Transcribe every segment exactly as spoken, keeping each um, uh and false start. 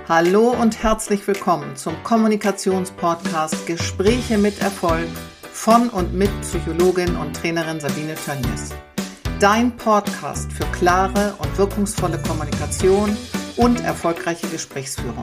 Hallo und herzlich willkommen zum Kommunikationspodcast Gespräche mit Erfolg von und mit Psychologin und Trainerin Sabine Tönjes. Dein Podcast für klare und wirkungsvolle Kommunikation und erfolgreiche Gesprächsführung.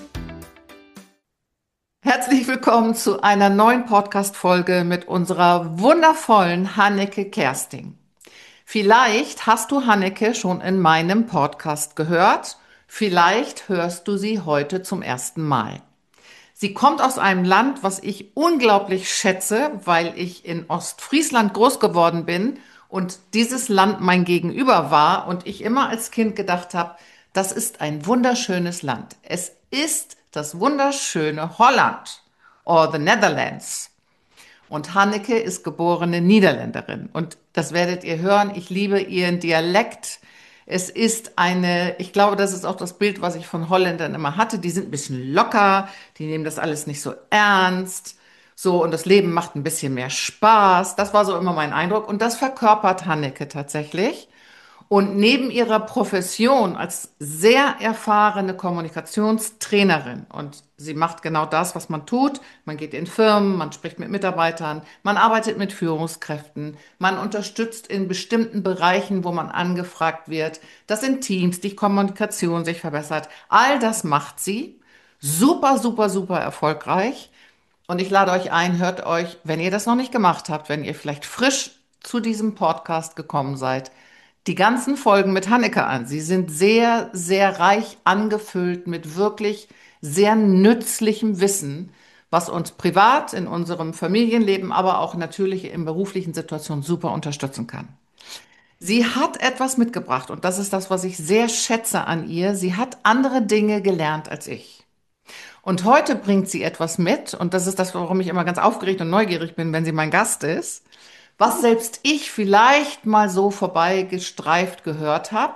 Herzlich willkommen zu einer neuen Podcast-Folge mit unserer wundervollen Hanneke Kersting. Vielleicht hast du Hanneke schon in meinem Podcast gehört. Vielleicht hörst du sie heute zum ersten Mal. Sie kommt aus einem Land, was ich unglaublich schätze, weil ich in Ostfriesland groß geworden bin und dieses Land mein Gegenüber war und ich immer als Kind gedacht habe, das ist ein wunderschönes Land. Es ist das wunderschöne Holland or the Netherlands. Und Hanneke ist geborene Niederländerin. Und das werdet ihr hören, ich liebe ihren Dialekt. Es ist eine, ich glaube, das ist auch das Bild, was ich von Holländern immer hatte. Die sind ein bisschen locker, die nehmen das alles nicht so ernst. So, und das Leben macht ein bisschen mehr Spaß. Das war so immer mein Eindruck. Und das verkörpert Hanneke tatsächlich. Und neben ihrer Profession als sehr erfahrene Kommunikationstrainerin, und sie macht genau das, was man tut, man geht in Firmen, man spricht mit Mitarbeitern, man arbeitet mit Führungskräften, man unterstützt in bestimmten Bereichen, wo man angefragt wird, das sind Teams, die Kommunikation sich verbessert. All das macht sie. Super, super, super erfolgreich. Und ich lade euch ein, hört euch, wenn ihr das noch nicht gemacht habt, wenn ihr vielleicht frisch zu diesem Podcast gekommen seid, die ganzen Folgen mit Hanneke an. Sie sind sehr, sehr reich angefüllt mit wirklich sehr nützlichem Wissen, was uns privat in unserem Familienleben, aber auch natürlich in beruflichen Situationen super unterstützen kann. Sie hat etwas mitgebracht und das ist das, was ich sehr schätze an ihr. Sie hat andere Dinge gelernt als ich. Und heute bringt sie etwas mit und das ist das, warum ich immer ganz aufgeregt und neugierig bin, wenn sie mein Gast ist, was selbst ich vielleicht mal so vorbeigestreift gehört habe,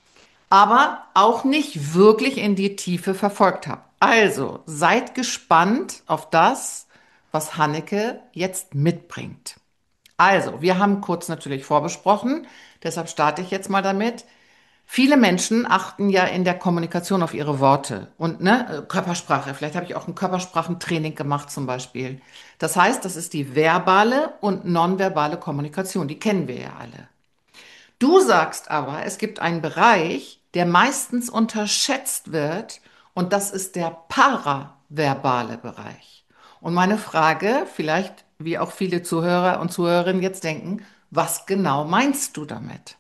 aber auch nicht wirklich in die Tiefe verfolgt habe. Also seid gespannt auf das, was Hanneke jetzt mitbringt. Also, wir haben kurz natürlich vorbesprochen, deshalb starte ich jetzt mal damit. Viele Menschen achten ja in der Kommunikation auf ihre Worte und ne, Körpersprache. Vielleicht habe ich auch ein Körpersprachentraining gemacht zum Beispiel. Das heißt, das ist die verbale und nonverbale Kommunikation. Die kennen wir ja alle. Du sagst aber, es gibt einen Bereich, der meistens unterschätzt wird und das ist der paraverbale Bereich. Und meine Frage, vielleicht wie auch viele Zuhörer und Zuhörerinnen jetzt denken, was genau meinst du damit?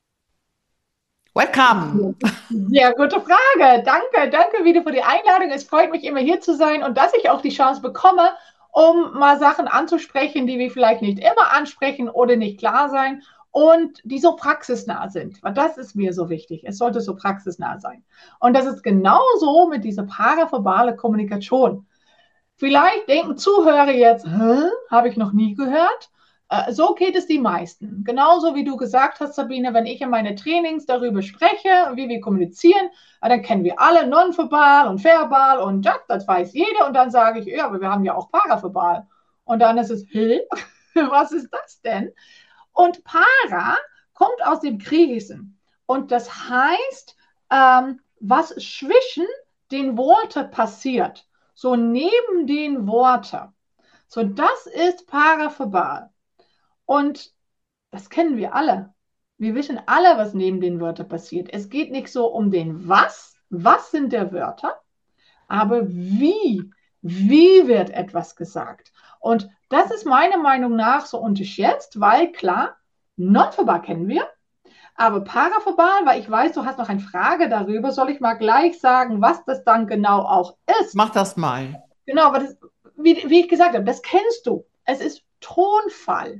Welcome! Ja, gute Frage. Danke, danke wieder für die Einladung. Es freut mich immer hier zu sein und dass ich auch die Chance bekomme, um mal Sachen anzusprechen, die wir vielleicht nicht immer ansprechen oder nicht klar sein und die so praxisnah sind. Weil das ist mir so wichtig. Es sollte so praxisnah sein. Und das ist genauso mit dieser paraverbale Kommunikation. Vielleicht denken Zuhörer jetzt, hä? Habe ich noch nie gehört. Äh, So geht es die meisten. Genauso wie du gesagt hast, Sabine, wenn ich in meine Trainings darüber spreche, wie wir kommunizieren, äh, dann kennen wir alle nonverbal und verbal und ja, das weiß jeder. Und dann sage ich, ja, aber wir haben ja auch paraverbal. Und dann ist es, hä? Was ist das denn? Und para kommt aus dem Griechischen. Und das heißt, ähm, was zwischen den Worten passiert. So neben den Worten. So, das ist paraverbal. Und das kennen wir alle. Wir wissen alle, was neben den Wörtern passiert. Es geht nicht so um den Was. Was sind der Wörter? Aber wie? Wie wird etwas gesagt? Und das ist meiner Meinung nach so unterschätzt, weil klar, nonverbal kennen wir, aber paraverbal, weil ich weiß, du hast noch eine Frage darüber, soll ich mal gleich sagen, was das dann genau auch ist? Mach das mal. Genau, aber das, wie, wie ich gesagt habe, das kennst du. Es ist Tonfall,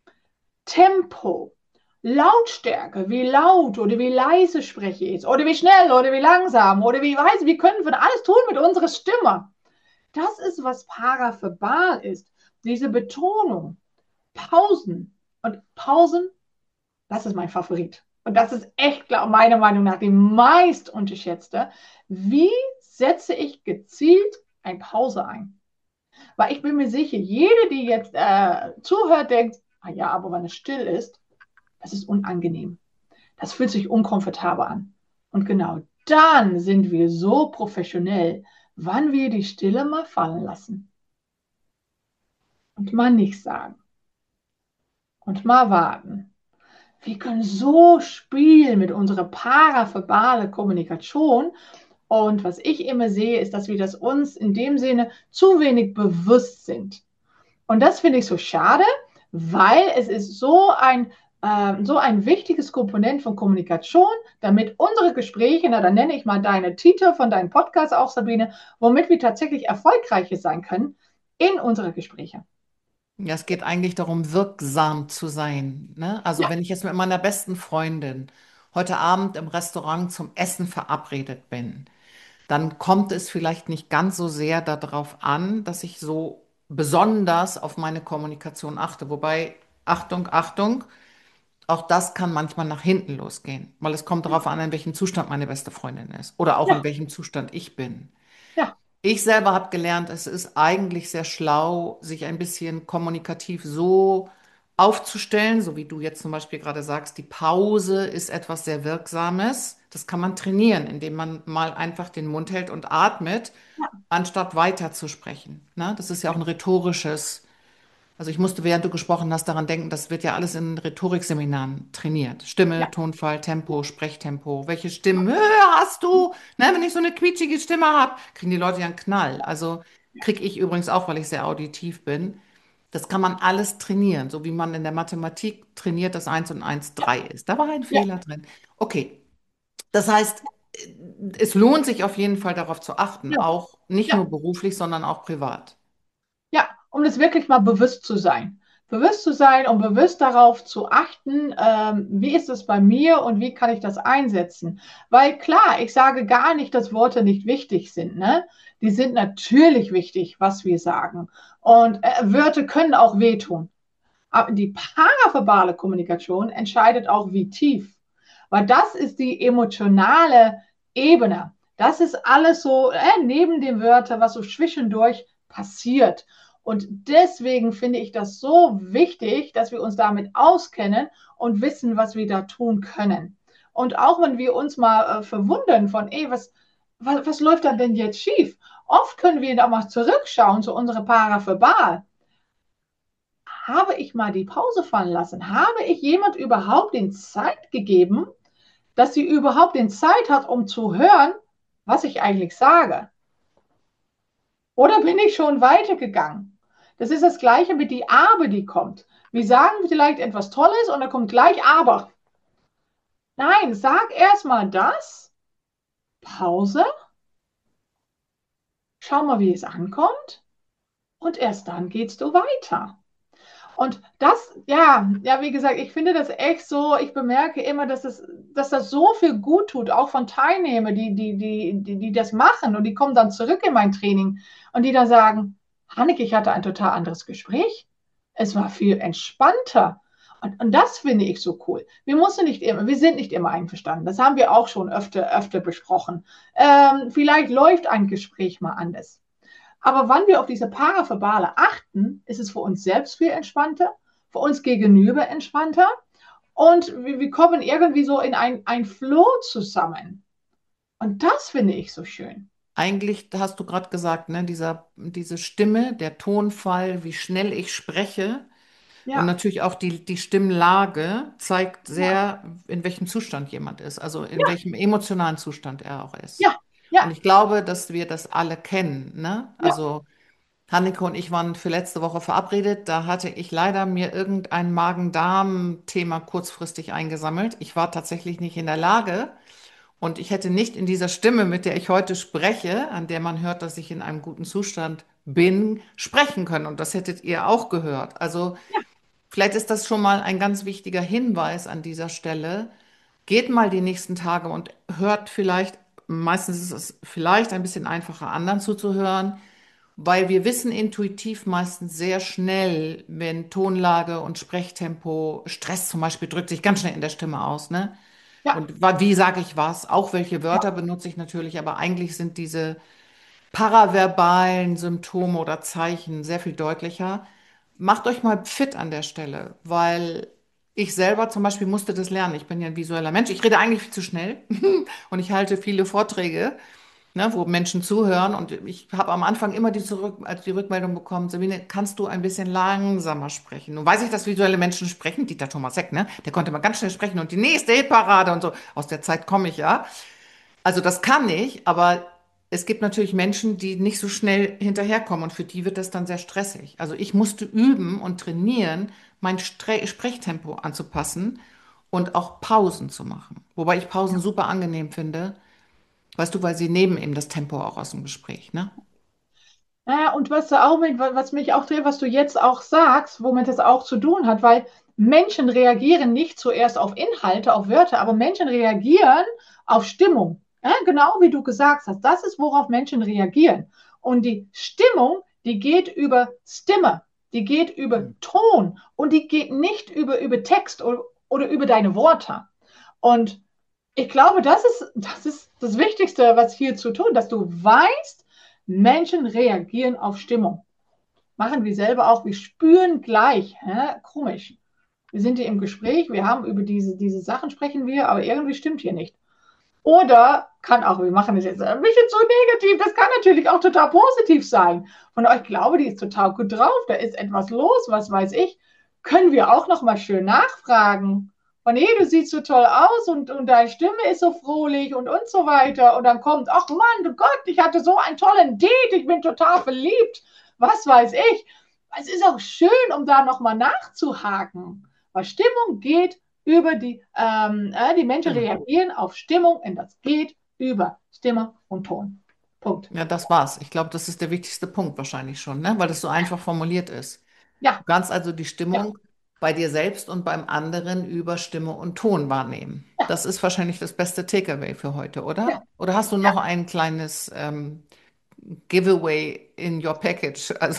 Tempo, Lautstärke, wie laut oder wie leise spreche ich oder wie schnell oder wie langsam oder wie weiß, wir können von alles tun mit unserer Stimme. Das ist, was paraverbal ist. Diese Betonung, Pausen und Pausen, das ist mein Favorit. Und das ist echt, glaub, meiner Meinung nach, die meist unterschätzte. Wie setze ich gezielt eine Pause ein? Weil ich bin mir sicher, jede, die jetzt äh, zuhört, denkt, ah ja, aber wenn es still ist, das ist unangenehm. Das fühlt sich unkomfortabel an. Und genau dann sind wir so professionell, wann wir die Stille mal fallen lassen und mal nichts sagen und mal warten. Wir können so spielen mit unserer paraverbale Kommunikation. Und was ich immer sehe, ist, dass wir das uns in dem Sinne zu wenig bewusst sind. Und das finde ich so schade, weil es ist so ein, äh, so ein wichtiges Komponent von Kommunikation, damit unsere Gespräche, na, dann nenne ich mal deine Titel von deinem Podcast auch, Sabine, womit wir tatsächlich erfolgreicher sein können in unsere Gespräche. Ja, es geht eigentlich darum, wirksam zu sein, ne? Also Ja, wenn ich jetzt mit meiner besten Freundin heute Abend im Restaurant zum Essen verabredet bin, dann kommt es vielleicht nicht ganz so sehr darauf an, dass ich so besonders auf meine Kommunikation achte. Wobei, Achtung, Achtung, auch das kann manchmal nach hinten losgehen, weil es kommt darauf an, in welchem Zustand meine beste Freundin ist oder auch in ja, welchem Zustand ich bin. ja, Ich selber habe gelernt, es ist eigentlich sehr schlau, sich ein bisschen kommunikativ so aufzustellen, so wie du jetzt zum Beispiel gerade sagst, die Pause ist etwas sehr Wirksames. Das kann man trainieren, indem man mal einfach den Mund hält und atmet, ja, anstatt weiter zu sprechen. Ne? Das ist ja auch ein rhetorisches, also ich musste, während du gesprochen hast, daran denken, das wird ja alles in Rhetorikseminaren trainiert. Stimme, ja, Tonfall, Tempo, Sprechtempo. Welche Stimmenhöhe hast du? Ne, wenn ich so eine quietschige Stimme habe, kriegen die Leute ja einen Knall. Also kriege ich übrigens auch, weil ich sehr auditiv bin. Das kann man alles trainieren, so wie man in der Mathematik trainiert, dass eins und eins drei ist. Da war ein ja, Fehler drin. Okay, das heißt, es lohnt sich auf jeden Fall darauf zu achten, ja, auch nicht ja. nur beruflich, sondern auch privat. Ja, um das wirklich mal bewusst zu sein. Bewusst zu sein und bewusst darauf zu achten, ähm, wie ist es bei mir und wie kann ich das einsetzen? Weil klar, ich sage gar nicht, dass Worte nicht wichtig sind, ne? Die sind natürlich wichtig, was wir sagen. Und äh, Wörter können auch wehtun. Aber die paraverbale Kommunikation entscheidet auch, wie tief. Weil das ist die emotionale Ebene. Das ist alles so äh, neben den Wörtern, was so zwischendurch passiert. Und deswegen finde ich das so wichtig, dass wir uns damit auskennen und wissen, was wir da tun können. Und auch wenn wir uns mal äh, verwundern von, ey, was, was, was läuft da denn jetzt schief? Oft können wir da mal zurückschauen zu unserer Paraverbal. Habe ich mal die Pause fallen lassen? Habe ich jemand überhaupt den Zeit gegeben, dass sie überhaupt den Zeit hat, um zu hören, was ich eigentlich sage? Oder bin ich schon weitergegangen? Das ist das Gleiche mit die Aber, die kommt. Wir sagen vielleicht etwas Tolles und dann kommt gleich Aber. Nein, sag erstmal das, Pause, schau mal, wie es ankommt und erst dann gehst du weiter. Und das, ja, ja, wie gesagt, ich finde das echt so, ich bemerke immer, dass das, dass das so viel gut tut, auch von Teilnehmern, die, die, die, die, die das machen und die kommen dann zurück in mein Training und die dann sagen, Hanneke, ich hatte ein total anderes Gespräch. Es war viel entspannter. Und, und das finde ich so cool. Wir müssen nicht immer, wir sind nicht immer einverstanden. Das haben wir auch schon öfter, öfter besprochen. Ähm, vielleicht läuft ein Gespräch mal anders. Aber wenn wir auf diese Paraverbale achten, ist es für uns selbst viel entspannter, für uns gegenüber entspannter und wir, wir kommen irgendwie so in ein, ein Flow zusammen. Und das finde ich so schön. Eigentlich hast du gerade gesagt, ne, dieser, diese Stimme, der Tonfall, wie schnell ich spreche und Ja, natürlich auch die, die Stimmlage zeigt ja, sehr, in welchem Zustand jemand ist, also in ja, welchem emotionalen Zustand er auch ist. ja, Und ja, ich glaube, dass wir das alle kennen, ne? ja, Also Hanneke und ich waren für letzte Woche verabredet. Da hatte ich leider mir irgendein Magen-Darm-Thema kurzfristig eingesammelt. Ich war tatsächlich nicht in der Lage. Und ich hätte nicht in dieser Stimme, mit der ich heute spreche, an der man hört, dass ich in einem guten Zustand bin, sprechen können. Und das hättet ihr auch gehört. Also ja, vielleicht ist das schon mal ein ganz wichtiger Hinweis an dieser Stelle. Geht mal die nächsten Tage und hört vielleicht, meistens ist es vielleicht ein bisschen einfacher, anderen zuzuhören, weil wir wissen intuitiv meistens sehr schnell, wenn Tonlage und Sprechtempo, Stress zum Beispiel drückt sich ganz schnell in der Stimme aus, ne? ja, Und wa- wie sage ich was? Auch welche Wörter benutze ich natürlich, aber eigentlich sind diese paraverbalen Symptome oder Zeichen sehr viel deutlicher. Macht euch mal fit an der Stelle, weil Ich selber zum Beispiel musste das lernen. Ich bin ja ein visueller Mensch. Ich rede eigentlich viel zu schnell und ich halte viele Vorträge, ne, wo Menschen zuhören. Und ich habe am Anfang immer die, zurück, also die Rückmeldung bekommen, Sabine, kannst du ein bisschen langsamer sprechen? Nun weiß ich, dass visuelle Menschen sprechen. Dieter Thomas Heck, ne? Der konnte mal ganz schnell sprechen und die nächste Hitparade und so. Aus der Zeit komme ich ja. Also das kann ich, aber es gibt natürlich Menschen, die nicht so schnell hinterherkommen und für die wird das dann sehr stressig. Also ich musste üben und trainieren, mein Stre Sprechtempo anzupassen und auch Pausen zu machen. Wobei ich Pausen super angenehm finde, weißt du, weil sie nehmen eben das Tempo auch aus dem Gespräch, ne? Ja, und was da auch mit, was mich auch dreht, was du jetzt auch sagst, womit das auch zu tun hat, weil Menschen reagieren nicht zuerst auf Inhalte, auf Wörter, aber Menschen reagieren auf Stimmung. Ja, genau wie du gesagt hast, das ist, worauf Menschen reagieren. Und die Stimmung, die geht über Stimme, die geht über Ton und die geht nicht über, über Text oder, oder über deine Worte. Und ich glaube, das ist, das ist das Wichtigste, was hier zu tun, dass du weißt, Menschen reagieren auf Stimmung. Machen wir selber auch. Wir spüren gleich. Hä? Komisch. Wir sind hier im Gespräch, wir haben über diese, diese Sachen sprechen wir, aber irgendwie stimmt hier nicht. Oder kann auch, wir machen das jetzt ein bisschen zu negativ, das kann natürlich auch total positiv sein. Von euch glaube, die ist total gut drauf, da ist etwas los, was weiß ich. Können wir auch noch mal schön nachfragen. Von hey, du siehst so toll aus und, und deine Stimme ist so frohlich und, und so weiter. Und dann kommt, ach Mann, du Gott, ich hatte so einen tollen Date, ich bin total verliebt. Was weiß ich. Es ist auch schön, um da noch mal nachzuhaken. Weil Stimmung geht über die, ähm, äh, die Menschen Stimme. reagieren auf Stimmung und das geht über Stimme und Ton. Punkt. Ja, das war's. Ich glaube, das ist der wichtigste Punkt wahrscheinlich schon, ne? Weil das so einfach formuliert ist. Du Ja, kannst also die ja, Stimmung bei dir selbst und beim anderen über Stimme und Ton wahrnehmen. ja, Das ist wahrscheinlich das beste Takeaway für heute, ja. oder? Oder hast du noch ein kleines ähm, Giveaway in your package? Also,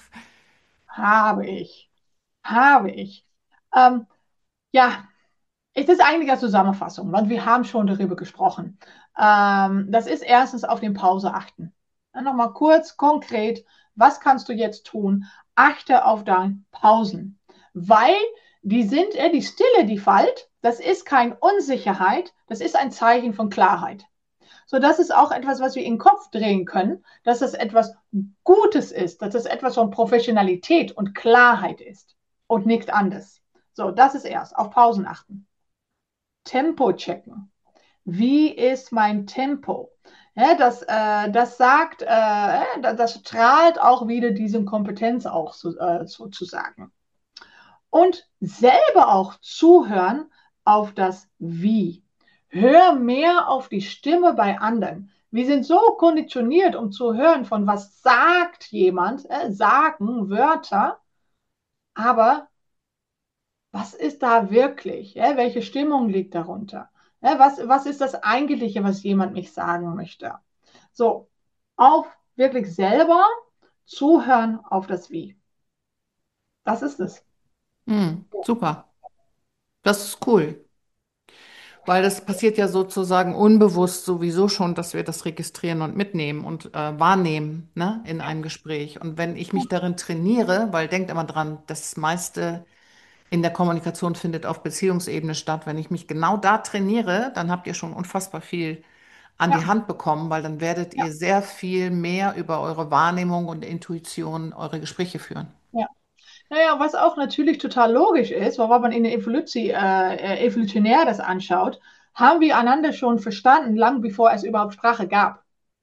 Habe ich. Habe ich. Ähm, ja, es ist eigentlich eine Zusammenfassung, weil wir haben schon darüber gesprochen. Ähm, das ist erstens auf den Pause achten. Dann nochmal kurz, konkret, was kannst du jetzt tun? Achte auf deine Pausen, weil die sind, äh, die Stille, die fällt, das ist keine Unsicherheit, das ist ein Zeichen von Klarheit. So, das ist auch etwas, was wir in den Kopf drehen können, dass es etwas Gutes ist, dass es etwas von Professionalität und Klarheit ist und nicht anders. So, das ist erst. Auf Pausen achten. Tempo checken. Wie ist mein Tempo? Ja, das, äh, das sagt, äh, das strahlt auch wieder diese Kompetenz auch so, äh, sozusagen. Und selber auch zuhören auf das Wie. Hör mehr auf die Stimme bei anderen. Wir sind so konditioniert, um zu hören, von was sagt jemand, äh, sagen Wörter, aber was ist da wirklich? Ja, welche Stimmung liegt darunter? Ja, was, was ist das Eigentliche, was jemand mich sagen möchte? So, auf wirklich selber zuhören auf das Wie. Das ist es. hm, super. Das ist cool. Weil das passiert ja sozusagen unbewusst sowieso schon, dass wir das registrieren und mitnehmen und äh, wahrnehmen, ne, in einem Gespräch. Und wenn ich mich darin trainiere, weil denkt immer dran, das meiste in der Kommunikation findet auf Beziehungsebene statt. Wenn ich mich genau da trainiere, dann habt ihr schon unfassbar viel an die Ja, Hand bekommen, weil dann werdet ja, ihr sehr viel mehr über eure Wahrnehmung und Intuition eure Gespräche führen. ja. Naja, was auch natürlich total logisch ist, weil wenn man in der Evolution, äh, evolutionär das anschaut, haben wir einander schon verstanden, lang bevor es überhaupt Sprache gab.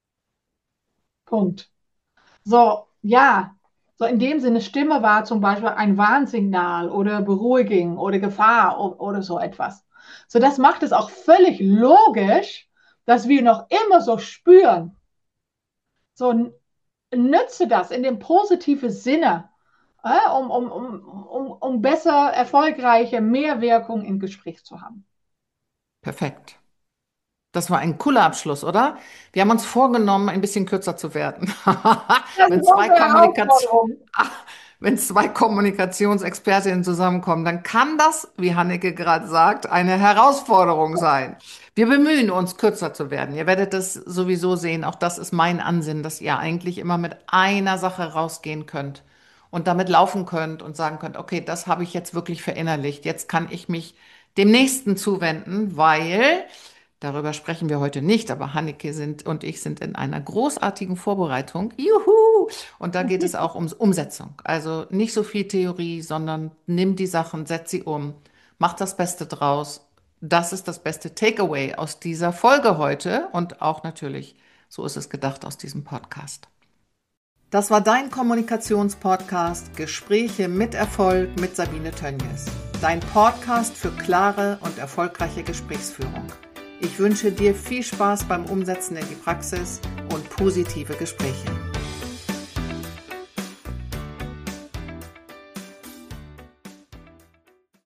Punkt. So, ja, so in dem Sinne, Stimme war zum Beispiel ein Warnsignal oder Beruhigung oder Gefahr o- oder so etwas. So, das macht es auch völlig logisch, dass wir noch immer so spüren. So, n- nütze das in dem positiven Sinne, äh, um, um, um, um, um besser, erfolgreiche, mehr Wirkung im Gespräch zu haben. Perfekt. Das war ein cooler Abschluss, oder? Wir haben uns vorgenommen, ein bisschen kürzer zu werden. Das Wenn ist zwei unsere Kommunikation, Herausforderung. wenn zwei Kommunikationsexpertinnen zusammenkommen, dann kann das, wie Hanneke gerade sagt, eine Herausforderung sein. Wir bemühen uns, kürzer zu werden. Ihr werdet das sowieso sehen. Auch das ist mein Ansinnen, dass ihr eigentlich immer mit einer Sache rausgehen könnt und damit laufen könnt und sagen könnt, okay, das habe ich jetzt wirklich verinnerlicht. Jetzt kann ich mich dem Nächsten zuwenden, weil, darüber sprechen wir heute nicht, aber Hanneke sind und ich sind in einer großartigen Vorbereitung. Juhu! Und da geht es auch um Umsetzung. Also nicht so viel Theorie, sondern nimm die Sachen, setz sie um, mach das Beste draus. Das ist das beste Takeaway aus dieser Folge heute und auch natürlich, so ist es gedacht, aus diesem Podcast. Das war dein Kommunikationspodcast Gespräche mit Erfolg mit Sabine Tönjes. Dein Podcast für klare und erfolgreiche Gesprächsführung. Ich wünsche dir viel Spaß beim Umsetzen in die Praxis und positive Gespräche.